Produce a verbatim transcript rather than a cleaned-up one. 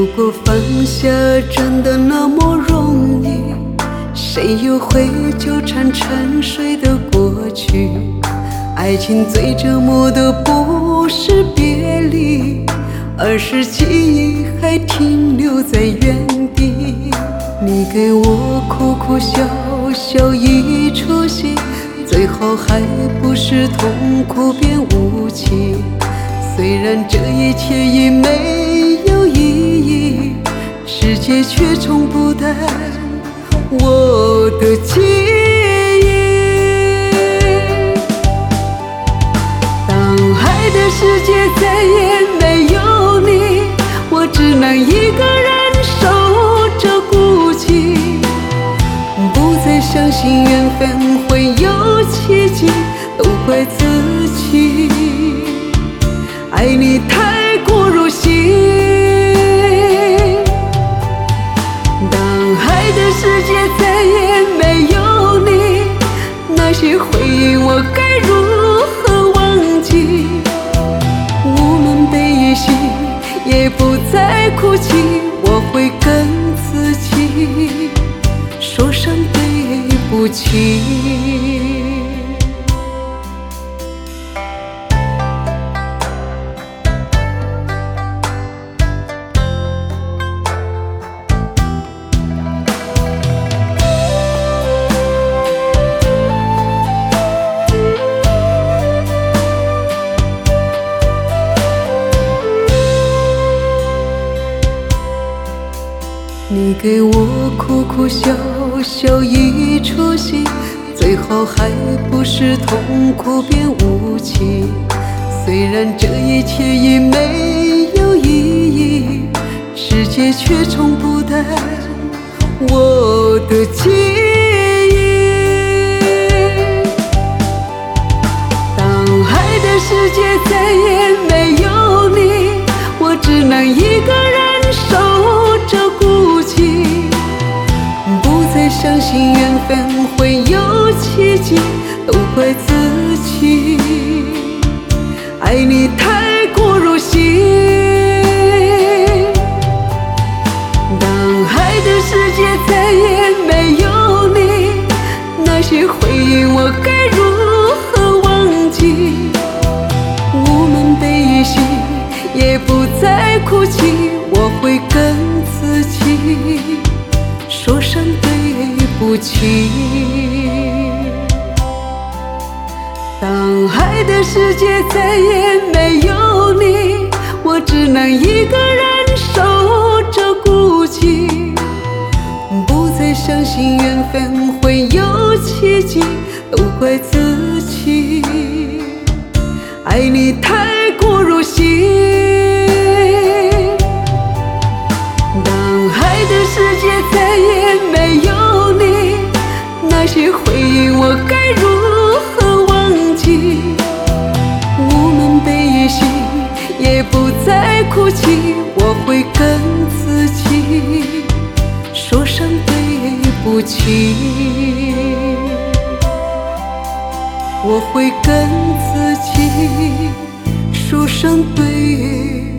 如果放下真的那么容易，谁又会纠缠沉睡的过去？爱情最折磨的不是别离，而是记忆还停留在原地。你给我哭哭笑笑一出戏，最后还不是痛苦变无情。虽然这一切已没有意义，世界却冲不淡我的记忆。当爱的世界再也没有你，我只能一个人守着孤寂，不再相信缘分会有奇迹，都怪自己爱你太过入戏。当爱的世界再也没有你，那些回忆我该如何忘记？我们被遗弃，也不再哭泣，我会跟自己说声对不起。你给我哭哭笑笑一出戏，最后还不是痛苦变无情。虽然这一切已没有意义，世界却冲不淡我的记忆。当爱的世界再也没有你，我只能一个人守着孤寂，不再相信缘分会有奇迹，都怪自己爱你太过入戏。当爱的世界再也没有你，那些回忆我该如何忘记？我们被遗弃，也不再哭泣，我会跟自己说声对不起。当爱的世界再也没有你，我只能一个人守着孤寂，不再相信缘分会有奇迹，都怪自己爱你太过入戏。当爱的世界再也没有你，那些回忆我该如何忘记？我们被遗弃，也不再哭泣，我会跟自己说声对不起。我会跟自己说声对